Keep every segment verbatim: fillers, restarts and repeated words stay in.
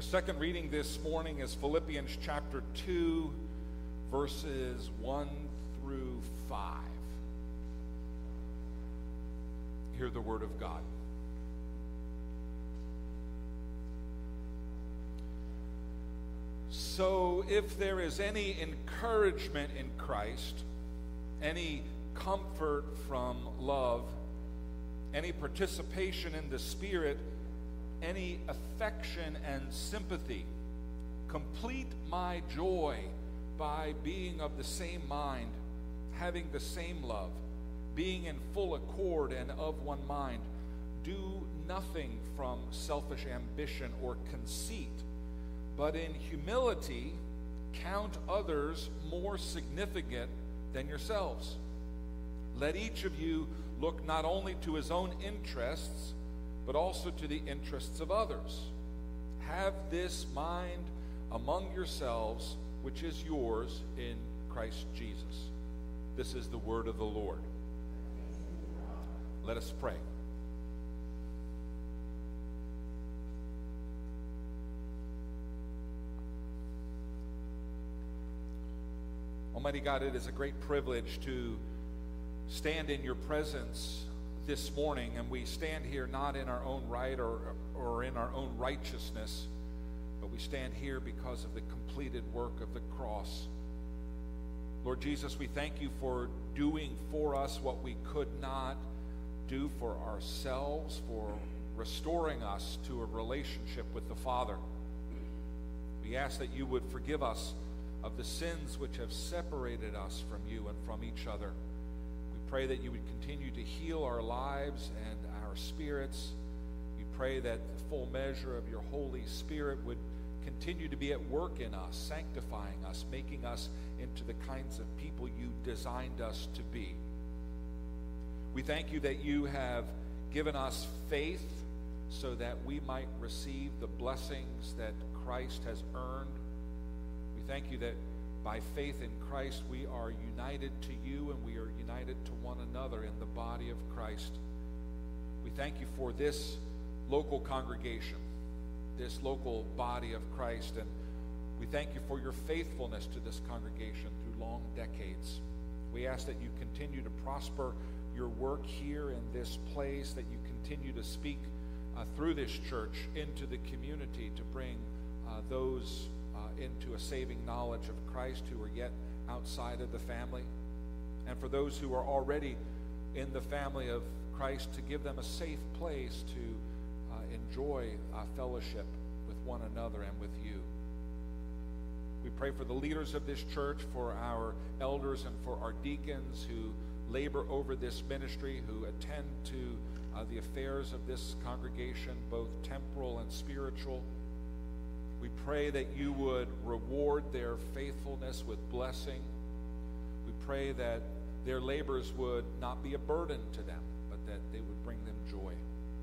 second reading this morning is Philippians chapter two, verses one through five. Hear the word of God. So if there is any encouragement in Christ, any comfort from love, any participation in the Spirit, any affection and sympathy, complete my joy by being of the same mind, having the same love, being in full accord and of one mind. Do nothing from selfish ambition or conceit, but in humility count others more significant than yourselves. Let each of you look not only to his own interests, but also to the interests of others. Have this mind among yourselves, which is yours in Christ Jesus. This is the word of the Lord. Let us pray. Almighty God, it is a great privilege to stand in your presence this morning, and we stand here not in our own right or, or in our own righteousness, but we stand here because of the completed work of the cross. Lord Jesus, we thank you for doing for us what we could not do for ourselves, for restoring us to a relationship with the Father. We ask that you would forgive us of the sins which have separated us from you and from each other. We pray that you would continue to heal our lives and our spirits. We pray that the full measure of your Holy Spirit would continue to be at work in us, sanctifying us, making us into the kinds of people you designed us to be. We thank you that you have given us faith so that we might receive the blessings that Christ has earned. We thank you that by faith in Christ we are united to you and we are united to one another in the body of Christ. We thank you for this local congregation, this local body of Christ, and we thank you for your faithfulness to this congregation through long decades. We ask that you continue to prosper your work here in this place, that you continue to speak uh, through this church into the community to bring uh, those uh, into a saving knowledge of Christ who are yet outside of the family. And for those who are already in the family of Christ, to give them a safe place to uh, enjoy uh, fellowship with one another and with you. We pray for the leaders of this church, for our elders and for our deacons who labor over this ministry, who attend to uh, the affairs of this congregation, both temporal and spiritual. We pray that you would reward their faithfulness with blessing. We pray that their labors would not be a burden to them, but that they would bring them joy.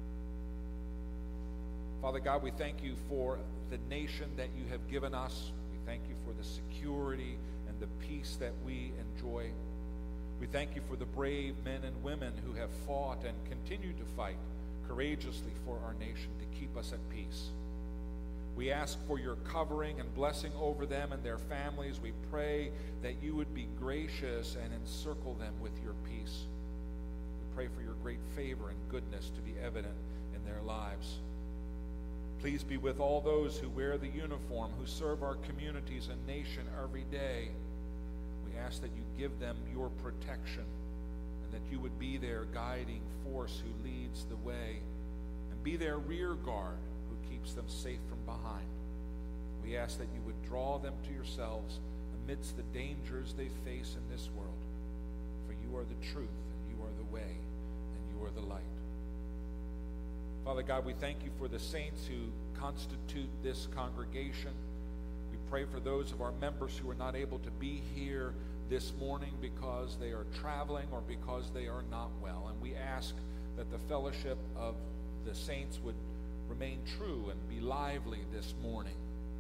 Father God, we thank you for the nation that you have given us. We thank you for the security and the peace that we enjoy. We thank you for the brave men and women who have fought and continue to fight courageously for our nation to keep us at peace. We ask for your covering and blessing over them and their families. We pray that you would be gracious and encircle them with your peace. We pray for your great favor and goodness to be evident in their lives. Please be with all those who wear the uniform, who serve our communities and nation every day. We ask that you give them your protection and that you would be their guiding force who leads the way and be their rear guard who keeps them safe from behind. We ask that you would draw them to yourselves amidst the dangers they face in this world. For you are the truth, and you are the way, and you are the light. Father God, we thank you for the saints who constitute this congregation. We pray for those of our members who are not able to be here this morning because they are traveling or because they are not well. And we ask that the fellowship of the saints would remain true and be lively this morning.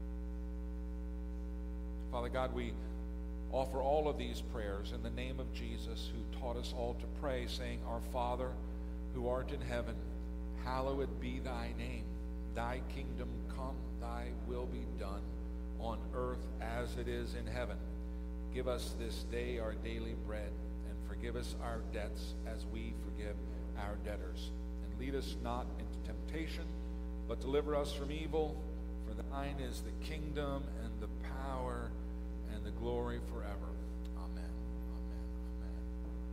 Father God, we offer all of these prayers in the name of Jesus, who taught us all to pray, saying, Our Father, who art in heaven, hallowed be thy name. Thy kingdom come, thy will be done on earth as it is in heaven. Give us this day our daily bread, and forgive us our debts as we forgive our debtors. And lead us not into temptation, but deliver us from evil. For thine is the kingdom and the power and the glory forever. Amen. Amen. Amen.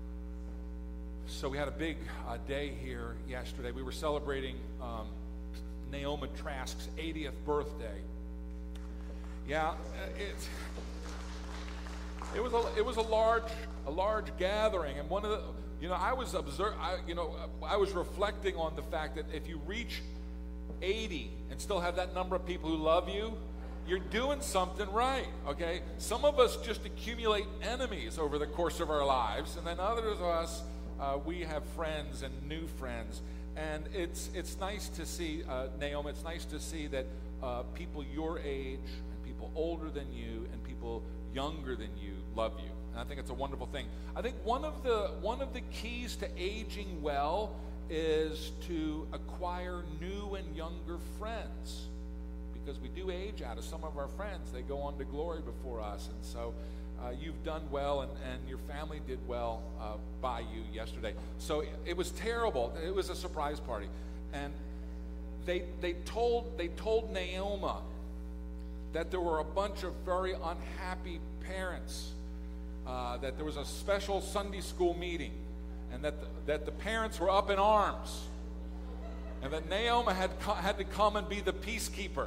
So we had a big uh, day here yesterday. We were celebrating um, Naomi Trask's eightieth birthday. Yeah, it, it was a it was a large a large gathering, and one of the you know I was observe I, you know I was reflecting on the fact that if you reach eighty and still have that number of people who love you, you're doing something right. Okay, some of us just accumulate enemies over the course of our lives, and then others of us uh, we have friends and new friends. And it's it's nice to see, uh, Naomi, it's nice to see that uh, people your age and people older than you and people younger than you love you. And I think it's a wonderful thing. I think one of the one of the keys to aging well is to acquire new and younger friends. Because we do age out of some of our friends. They go on to glory before us. And so Uh, you've done well, and, and your family did well uh, by you yesterday. So it, it was terrible. It was a surprise party, and they they told they told Naomi that there were a bunch of very unhappy parents. Uh, that there was a special Sunday school meeting, and that the, that the parents were up in arms, and that Naomi had co- had to come and be the peacekeeper.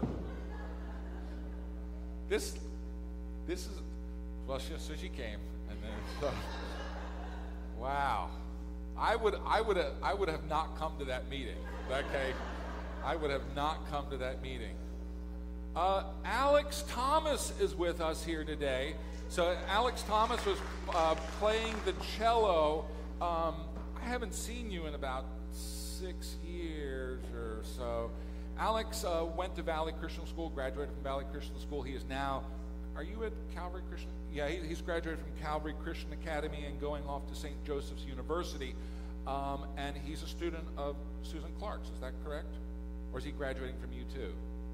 This this is. Well, she, so she came, and then so, wow, I would, I would, have, I would have not come to that meeting. Okay, I would have not come to that meeting. Uh, Alex Thomas is with us here today. So Alex Thomas was uh, playing the cello. Um, I haven't seen you in about six years or so. Alex uh, went to Valley Christian School, graduated from Valley Christian School. He is now. Are you at Calvary Christian? Yeah, he, he's graduated from Calvary Christian Academy and going off to Saint Joseph's University. Um, and he's a student of Susan Clark's. Is that correct? Or is he graduating from you too?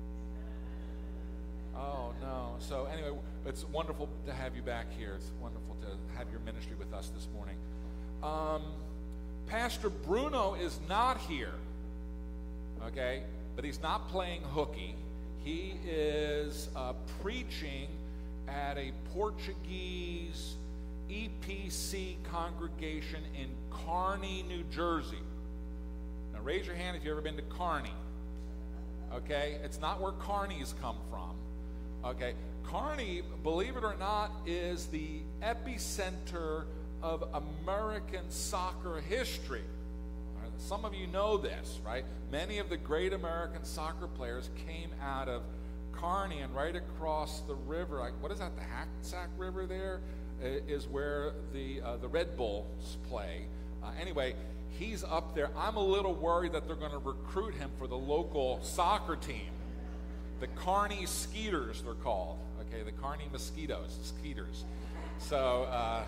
Oh, no. So anyway, it's wonderful to have you back here. It's wonderful to have your ministry with us this morning. Um, Pastor Bruno is not here, okay? But he's not playing hooky. He is uh, preaching at a Portuguese E P C congregation in Kearney, New Jersey. Now raise your hand if you've ever been to Kearney. Okay? It's not where Kearneys come from. Okay? Kearney, believe it or not, is the epicenter of American soccer history. Right? Some of you know this, right? Many of the great American soccer players came out of Kearney, and right across the river, like what is that, the Hackensack River there, is where the uh, the Red Bulls play. Uh, anyway, he's up there. I'm a little worried that they're going to recruit him for the local soccer team. The Kearney Skeeters, they're called. Okay, the Kearney Mosquitoes, Skeeters. So, uh,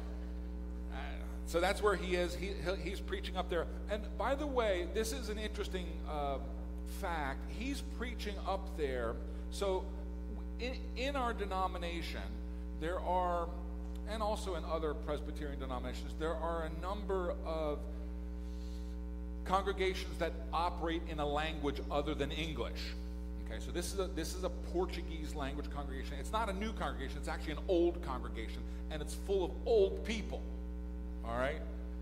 so that's where he is. He he's preaching up there. And by the way, this is an interesting uh, fact. He's preaching up there. So in, in our denomination, there are, and also in other Presbyterian denominations, there are a number of congregations that operate in a language other than English. Okay, so this is a this is a Portuguese language congregation. It's not a new congregation, it's actually an old congregation, and it's full of old people. All right?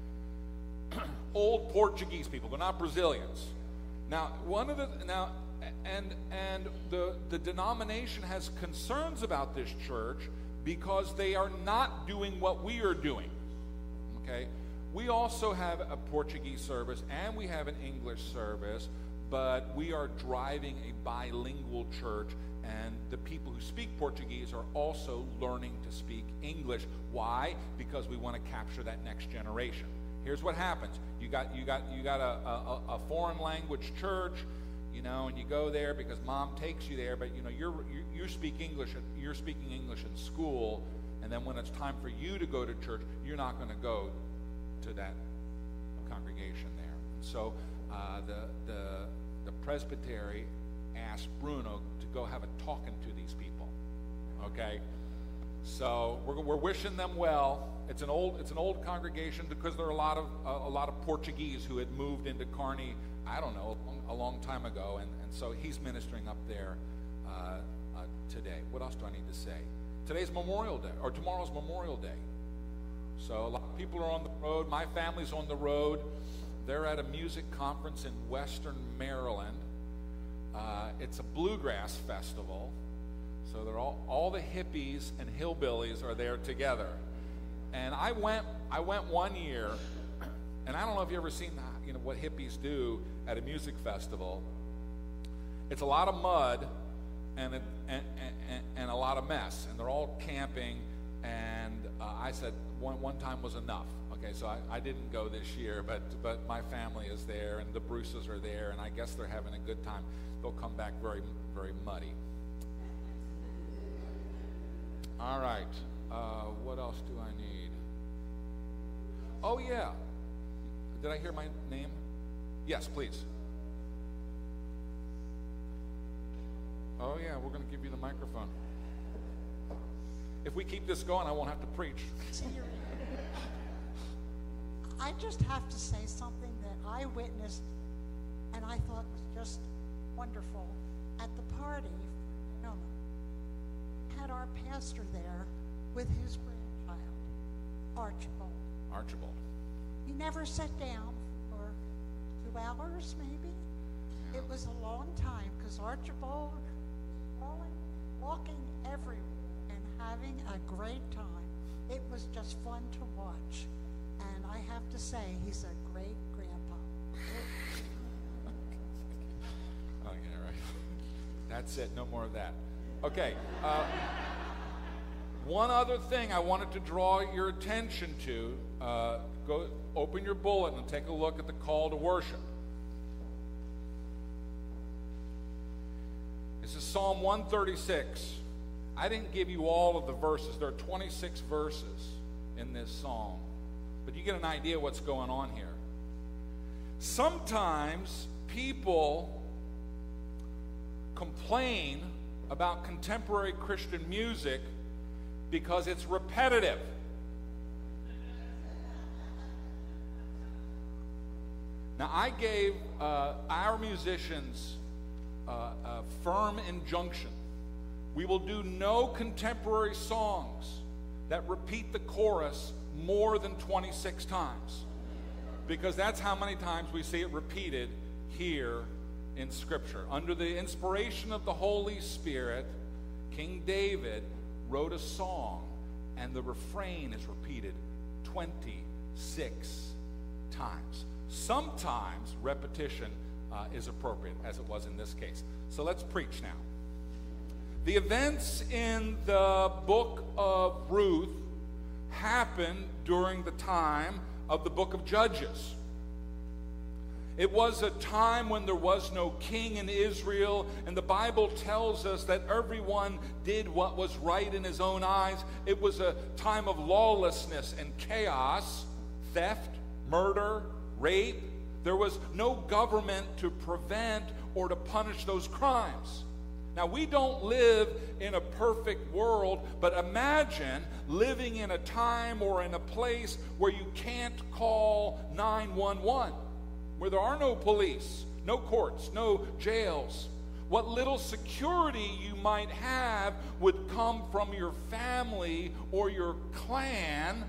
Old Portuguese people, they're not Brazilians. Now, one of the now and and the the denomination has concerns about this church because they are not doing what we are doing. Okay? We also have a Portuguese service and we have an English service, but we are driving a bilingual church, and the people who speak Portuguese are also learning to speak English. Why? Because we want to capture that next generation. Here's what happens. You got you got you got a, a, a foreign language church, you know, and you go there because mom takes you there, but you know you're you, you speak English you're speaking English in school, and then when it's time for you to go to church, you're not going to go to that congregation there. And so uh, the the the presbytery asked Bruno to go have a talking to these people. Okay? So we're, we're wishing them well. It's an old it's an old congregation because there are a lot of uh, a lot of Portuguese who had moved into Kearney, I don't know, a long, a long time ago, and, and so he's ministering up there uh, uh, today. What else do I need to say? Today's Memorial Day, or tomorrow's Memorial Day. So a lot of people are on the road. My family's on the road. They're at a music conference in Western Maryland. Uh, it's a bluegrass festival. So they're all all the hippies and hillbillies are there together. And I went I went one year, and I don't know if you've ever seen that, you know, what hippies do at a music festival. It's a lot of mud and it, and, and, and a lot of mess, and they're all camping. And uh, I said one one time was enough. Okay, so I, I didn't go this year, but but my family is there, and the Bruces are there, and I guess they're having a good time. They'll come back very very muddy. All right. Uh, what else do I need? Oh yeah. Did I hear my name? Yes, please. Oh yeah, we're going to give you the microphone. If we keep this going, I won't have to preach. I just have to say something that I witnessed and I thought was just wonderful. At the party, you know, had our pastor there with his grandchild, Archibald. Archibald. He never sat down for two hours, maybe. It was a long time because Archibald was walking everywhere and having a great time. It was just fun to watch. And I have to say, he's a great grandpa. Oh, yeah, right. That's it. No more of that. Okay. Uh, one other thing I wanted to draw your attention to. Uh, go open your bulletin and take a look at the call to worship. This is Psalm one thirty-six. I didn't give you all of the verses. There are twenty-six verses in this psalm. But you get an idea what's going on here. Sometimes people complain about contemporary Christian music because it's repetitive. Now, I gave uh, our musicians uh, a firm injunction. We will do no contemporary songs that repeat the chorus more than twenty-six times, because that's how many times we see it repeated here in Scripture. Under the inspiration of the Holy Spirit, King David wrote a song, and the refrain is repeated twenty-six times. Sometimes repetition uh, is appropriate, as it was in this case. So let's preach now. The events in the book of Ruth happened during the time of the book of Judges. It was a time when there was no king in Israel, and the Bible tells us that everyone did what was right in his own eyes. It was a time of lawlessness and chaos, theft, murder, rape. There was no government to prevent or to punish those crimes. Now, we don't live in a perfect world, but imagine living in a time or in a place where you can't call nine one one, where there are no police, no courts, no jails. What little security you might have would come from your family or your clan.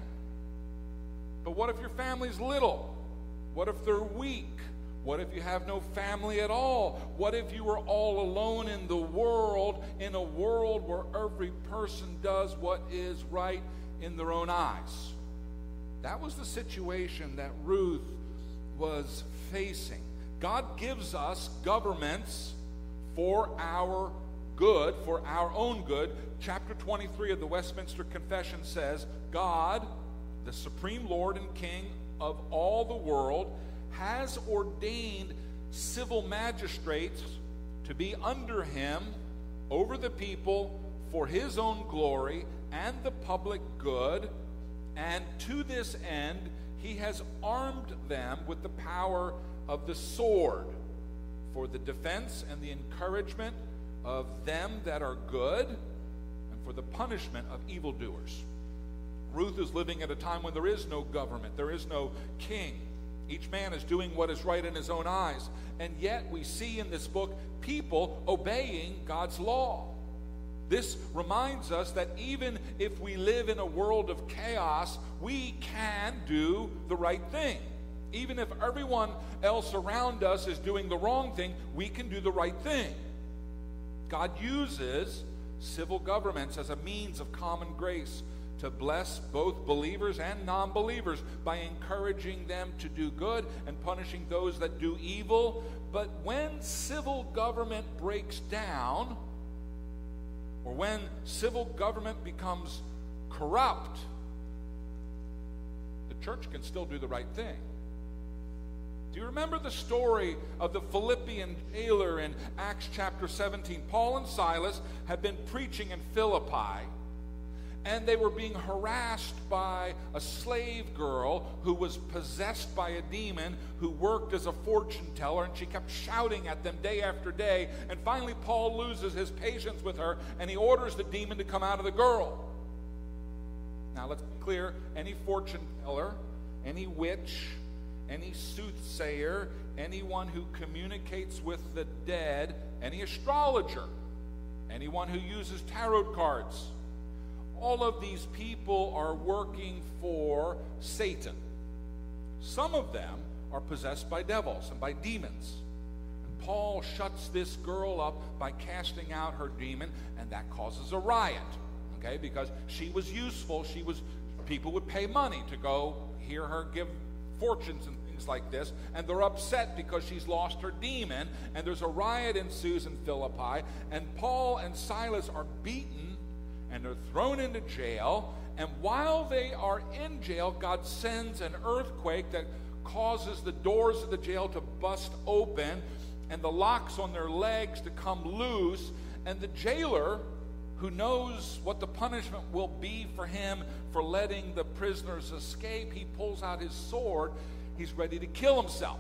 But what if your family's little? What if they're weak? What if you have no family at all? What if you were all alone in the world, in a world where every person does what is right in their own eyes? That was the situation that Ruth was facing. God gives us governments for our good, for our own good. Chapter twenty-three of the Westminster Confession says, God, the supreme Lord and King of all the world, has ordained civil magistrates to be under him over the people for his own glory and the public good, and to this end he has armed them with the power of the sword. for the defense and the encouragement of them that are good, and for the punishment of evildoers. Ruth is living at a time when there is no government, there is no king. Each man is doing what is right in his own eyes. And yet we see in this book people obeying God's law. This reminds us that even if we live in a world of chaos, we can do the right thing. Even if everyone else around us is doing the wrong thing, we can do the right thing. God uses civil governments as a means of common grace to bless both believers and non-believers by encouraging them to do good and punishing those that do evil. But when civil government breaks down, or when civil government becomes corrupt, the church can still do the right thing. Do you remember the story of the Philippian jailer in Acts chapter seventeen? Paul and Silas had been preaching in Philippi, and they were being harassed by a slave girl who was possessed by a demon who worked as a fortune teller, and she kept shouting at them day after day. And finally, Paul loses his patience with her, and he orders the demon to come out of the girl. Now, let's be clear. Any fortune teller, any witch, any soothsayer, anyone who communicates with the dead, any astrologer, anyone who uses tarot cards, all of these people are working for Satan. Some of them are possessed by devils and by demons. And Paul shuts this girl up by casting out her demon, and that causes a riot, okay? Because she was useful. She was, people would pay money to go hear her give fortunes and things like this, and they're upset because she's lost her demon, and there's a riot ensues in Philippi, and Paul and Silas are beaten, and they're thrown into jail. And while they are in jail, God sends an earthquake that causes the doors of the jail to bust open and the locks on their legs to come loose. And the jailer, who knows what the punishment will be for him for letting the prisoners escape, he pulls out his sword. He's ready to kill himself.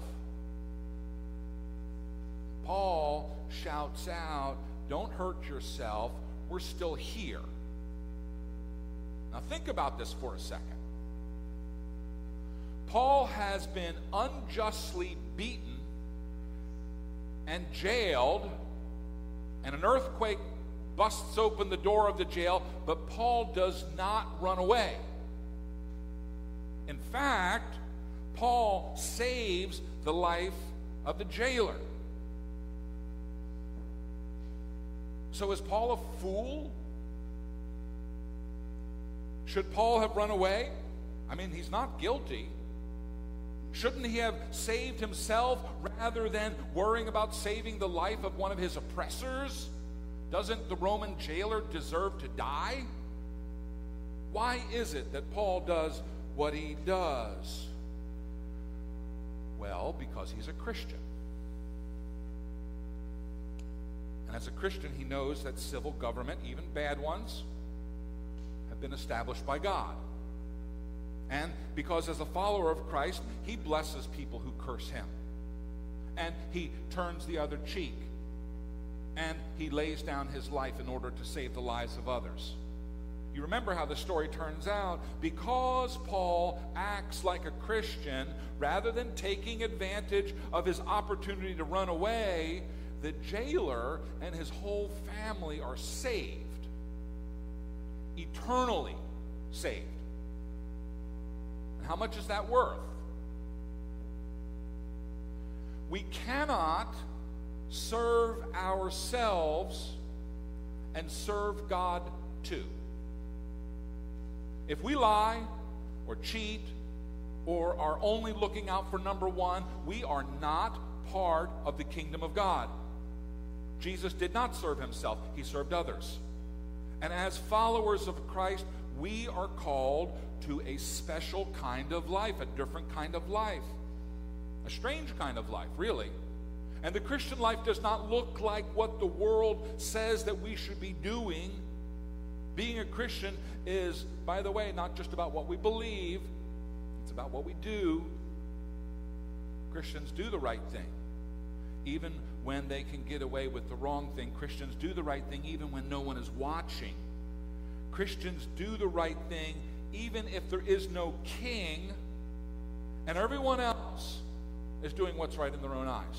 Paul shouts out, "Don't hurt yourself. We're still here." Now think about this for a second. Paul has been unjustly beaten and jailed, and an earthquake busts open the door of the jail, but Paul does not run away. In fact, Paul saves the life of the jailer. So is Paul a fool? Should Paul have run away? I mean, he's not guilty. Shouldn't he have saved himself rather than worrying about saving the life of one of his oppressors? Doesn't the Roman jailer deserve to die? Why is it that Paul does what he does? Well, because he's a Christian. And as a Christian, he knows that civil government, even bad ones, have been established by God. And because as a follower of Christ, he blesses people who curse him. And he turns the other cheek. And he lays down his life in order to save the lives of others. You remember how the story turns out. Because Paul acts like a Christian, rather than taking advantage of his opportunity to run away, the jailer and his whole family are saved. Eternally saved. And how much is that worth? We cannot serve ourselves and serve God too. If we lie or cheat or are only looking out for number one, we are not part of the kingdom of God. Jesus did not serve himself, he served others. And as followers of Christ, we are called to a special kind of life, a different kind of life, a strange kind of life, really. And the Christian life does not look like what the world says that we should be doing. Being a Christian is, by the way, not just about what we believe, it's about what we do. Christians do the right thing, even when they can get away with the wrong thing. Christians do the right thing even when no one is watching. Christians do the right thing even if there is no king and everyone else is doing what's right in their own eyes.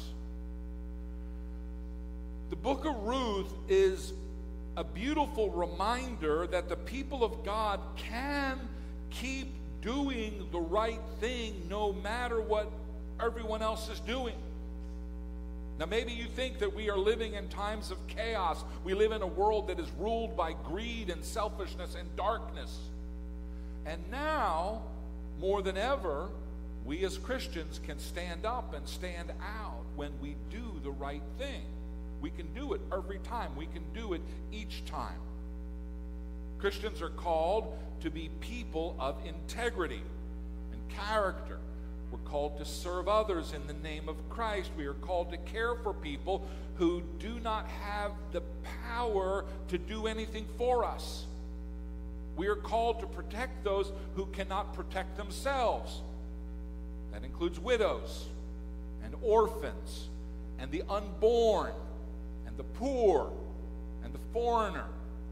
The book of Ruth is a beautiful reminder that the people of God can keep doing the right thing no matter what everyone else is doing. Now, maybe you think that we are living in times of chaos. We live in a world that is ruled by greed and selfishness and darkness. And now, more than ever, we as Christians can stand up and stand out when we do the right thing. We can do it every time. We can do it each time. Christians are called to be people of integrity and character. We're called to serve others in the name of Christ. We are called to care for people who do not have the power to do anything for us. We are called to protect those who cannot protect themselves. That includes widows and orphans and the unborn and the poor and the foreigner.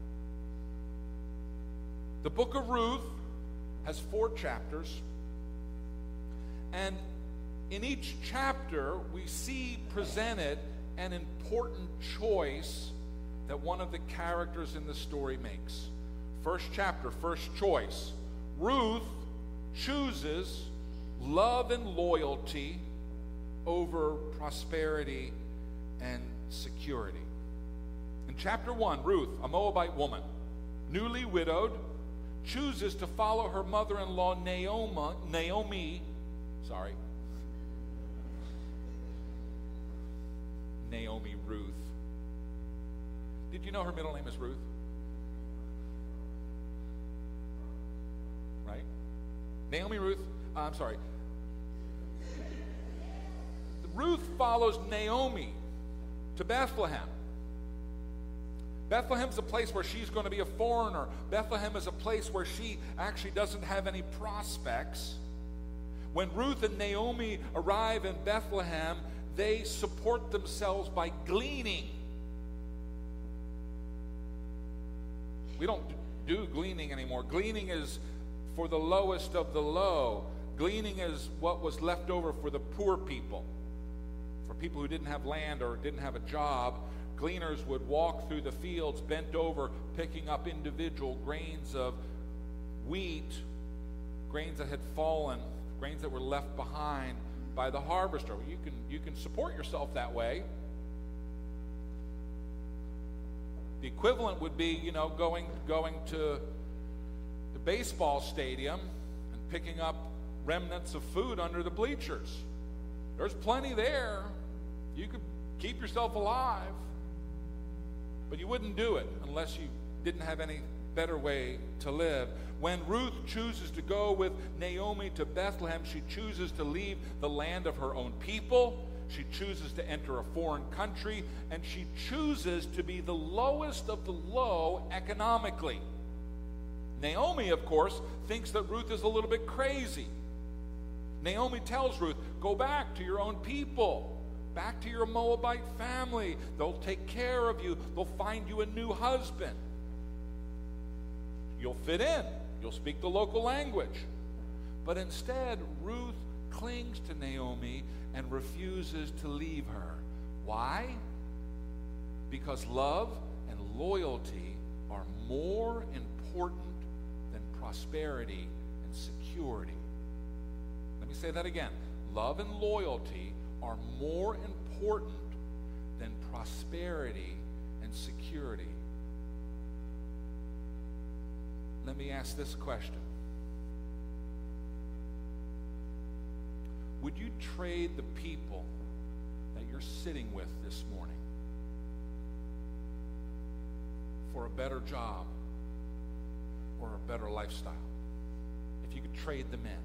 The book of Ruth has four chapters, and in each chapter we see presented an important choice that one of the characters in the story makes. First chapter, first choice. Ruth chooses love and loyalty over prosperity and security. In chapter one, Ruth, a Moabite woman, newly widowed, chooses to follow her mother-in-law Naomi, Naomi, sorry, Naomi Ruth. Did you know her middle name is Ruth? Right? Naomi Ruth, uh, I'm sorry. Ruth follows Naomi to Bethlehem. Bethlehem is a place where she's going to be a foreigner. Bethlehem is a place where she actually doesn't have any prospects. When Ruth and Naomi arrive in Bethlehem, they support themselves by gleaning. We don't do gleaning anymore. Gleaning is for the lowest of the low. Gleaning is what was left over for the poor people. For people who didn't have land or didn't have a job, gleaners would walk through the fields bent over, picking up individual grains of wheat, grains that had fallen, grains that were left behind by the harvester. You can, you can support yourself that way. The equivalent would be, you know, going, going to the baseball stadium and picking up remnants of food under the bleachers. There's plenty there. You could keep yourself alive. But you wouldn't do it unless you didn't have any better way to live. When Ruth chooses to go with Naomi to Bethlehem, she chooses to leave the land of her own people. She chooses to enter a foreign country, and she chooses to be the lowest of the low economically. Naomi, of course, thinks that Ruth is a little bit crazy. Naomi tells Ruth, go back to your own people. Back to your Moabite family. They'll take care of you. They'll find you a new husband. You'll fit in. You'll speak the local language. But instead, Ruth clings to Naomi and refuses to leave her. Why? Because love and loyalty are more important than prosperity and security. Let me say that again. Love and loyalty are more important than prosperity and security. Let me ask this question. Would you trade the people that you're sitting with this morning for a better job or a better lifestyle? If you could trade them in.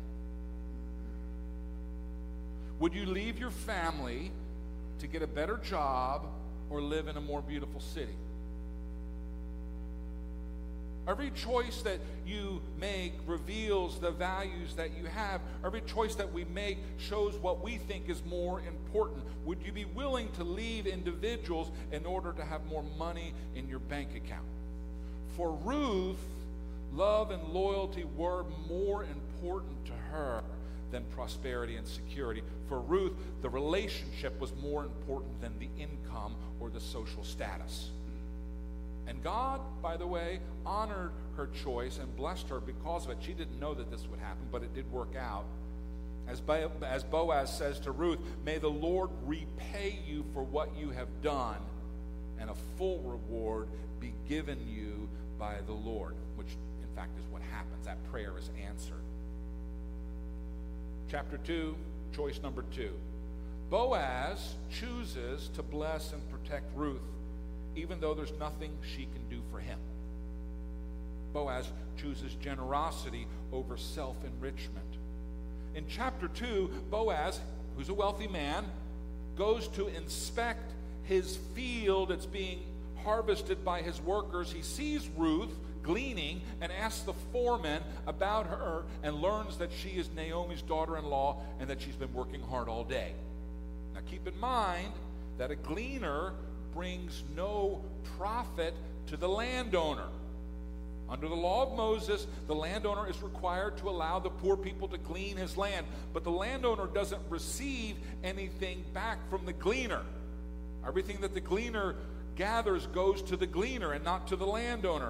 Would you leave your family to get a better job or live in a more beautiful city? Every choice that you make reveals the values that you have. Every choice that we make shows what we think is more important. Would you be willing to leave individuals in order to have more money in your bank account? For Ruth, love and loyalty were more important to her than prosperity and security. For Ruth, the relationship was more important than the income or the social status. And God, by the way, honored her choice and blessed her because of it. She didn't know that this would happen, but it did work out. As, Bo- as Boaz says to Ruth, may the Lord repay you for what you have done, and a full reward be given you by the Lord, which in fact is what happens. That prayer is answered. Chapter two, choice number two. Boaz chooses to bless and protect Ruth, even though there's nothing she can do for him. Boaz chooses generosity over self-enrichment. In chapter two, Boaz, who's a wealthy man, goes to inspect his field. It's being harvested by his workers. He sees Ruth gleaning and asks the foreman about her and learns that she is Naomi's daughter-in-law and that she's been working hard all day. Now keep in mind that a gleaner brings no profit to the landowner. Under the law of Moses, the landowner is required to allow the poor people to glean his land, but the landowner doesn't receive anything back from the gleaner. Everything that the gleaner gathers goes to the gleaner and not to the landowner.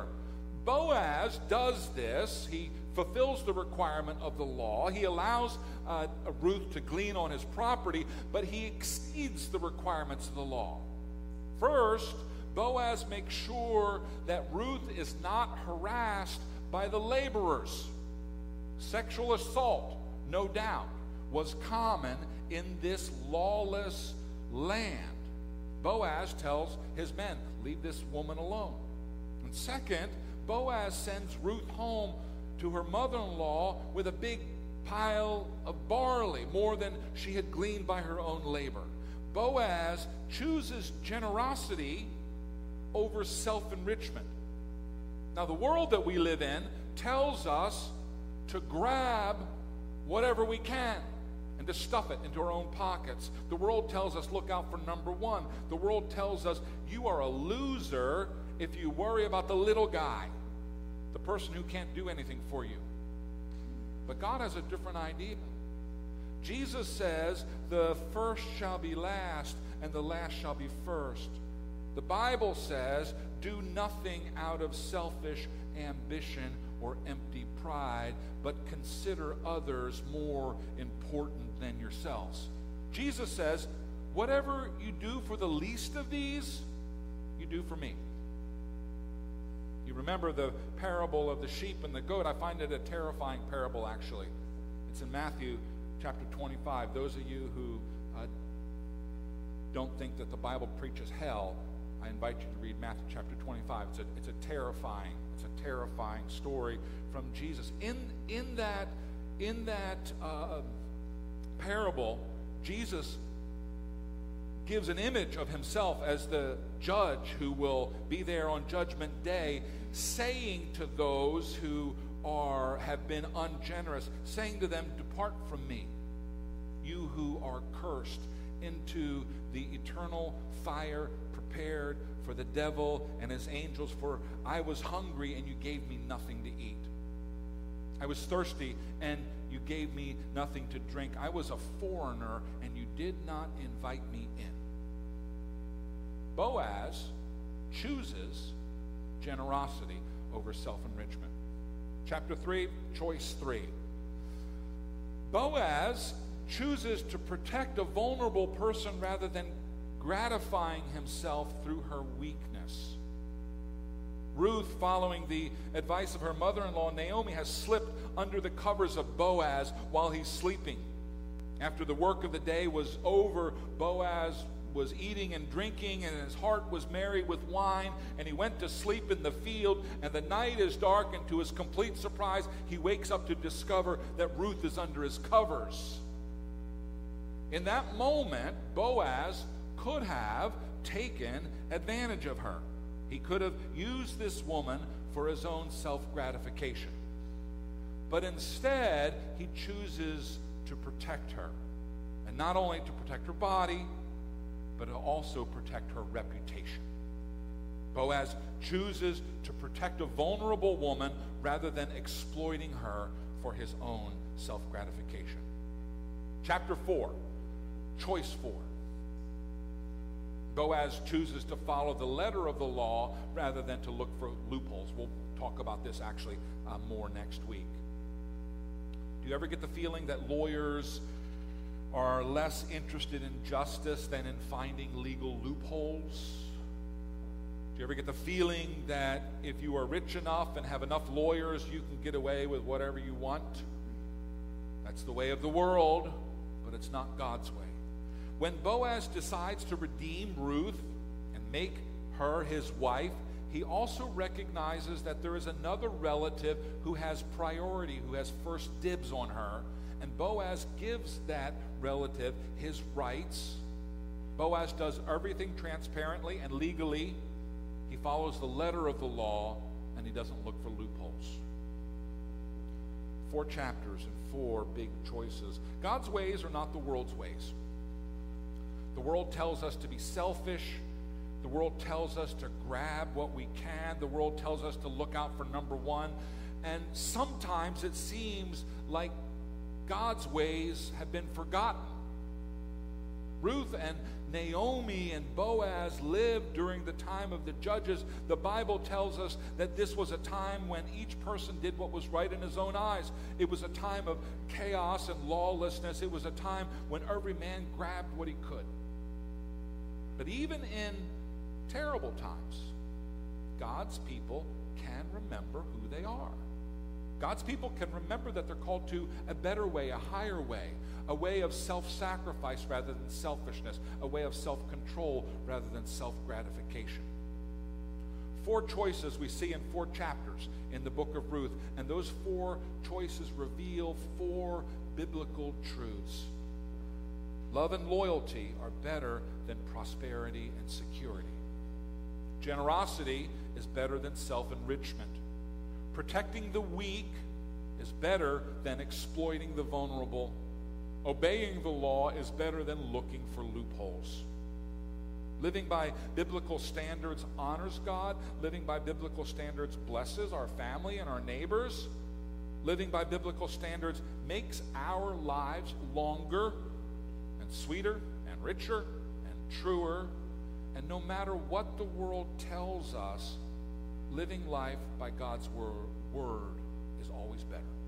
Boaz does this. He fulfills the requirement of the law. He allows uh, Ruth to glean on his property, but he exceeds the requirements of the law. First, Boaz makes sure that Ruth is not harassed by the laborers. Sexual assault, no doubt, was common in this lawless land. Boaz tells his men, leave this woman alone. And second, Boaz sends Ruth home to her mother-in-law with a big pile of barley, more than she had gleaned by her own labor. Boaz chooses generosity over self-enrichment. Now, the world that we live in tells us to grab whatever we can and to stuff it into our own pockets. The world tells us, look out for number one. The world tells us, you are a loser if you worry about the little guy, the person who can't do anything for you. But God has a different idea. Jesus says, the first shall be last, and the last shall be first. The Bible says, do nothing out of selfish ambition or empty pride, but consider others more important than yourselves. Jesus says, whatever you do for the least of these, you do for me. You remember the parable of the sheep and the goat. I find it a terrifying parable, actually. It's in Matthew chapter twenty-five. Those of you who uh, don't think that the Bible preaches hell, I invite you to read Matthew chapter twenty-five. It's a, it's a terrifying, it's a terrifying story from Jesus. In in that in that uh, parable, Jesus gives an image of himself as the judge who will be there on Judgment Day, saying to those who are have been ungenerous, saying to them, depart from me, you who are cursed, into the eternal fire prepared for the devil and his angels. For I was hungry and you gave me nothing to eat. I was thirsty and you gave me nothing to drink. I was a foreigner and you did not invite me in. Boaz chooses generosity over self-enrichment. Chapter three, choice three. Boaz chooses to protect a vulnerable person rather than gratifying himself through her weakness. Ruth, following the advice of her mother-in-law, Naomi, has slipped under the covers of Boaz while he's sleeping. After the work of the day was over, Boaz was eating and drinking, and his heart was merry with wine, and he went to sleep in the field, and the night is dark, and to his complete surprise, he wakes up to discover that Ruth is under his covers. In that moment, Boaz could have taken advantage of her. He could have used this woman for his own self-gratification. But instead, he chooses to protect her. And not only to protect her body, but to also protect her reputation. Boaz chooses to protect a vulnerable woman rather than exploiting her for his own self-gratification. Chapter four, choice four. Boaz chooses to follow the letter of the law rather than to look for loopholes. We'll talk about this actually uh, more next week. Do you ever get the feeling that lawyers are less interested in justice than in finding legal loopholes? Do you ever get the feeling that if you are rich enough and have enough lawyers, you can get away with whatever you want? That's the way of the world, but it's not God's way. When Boaz decides to redeem Ruth and make her his wife, he also recognizes that there is another relative who has priority, who has first dibs on her, and Boaz gives that relative his rights. Boaz does everything transparently and legally. He follows the letter of the law, and he doesn't look for loopholes. Four chapters and four big choices. God's ways are not the world's ways. The world tells us to be selfish. The world tells us to grab what we can. The world tells us to look out for number one. And sometimes it seems like God's ways have been forgotten. Ruth and Naomi and Boaz lived during the time of the judges. The Bible tells us that this was a time when each person did what was right in his own eyes. It was a time of chaos and lawlessness. It was a time when every man grabbed what he could. But even in terrible times, God's people can remember who they are. God's people can remember that they're called to a better way, a higher way, a way of self-sacrifice rather than selfishness, a way of self-control rather than self-gratification. Four choices we see in four chapters in the book of Ruth, and those four choices reveal four biblical truths. Love and loyalty are better than prosperity and security. Generosity is better than self-enrichment. Protecting the weak is better than exploiting the vulnerable. Obeying the law is better than looking for loopholes. Living by biblical standards honors God. Living by biblical standards blesses our family and our neighbors. Living by biblical standards makes our lives longer and sweeter and richer and truer. And no matter what the world tells us, living life by God's word, word is always better.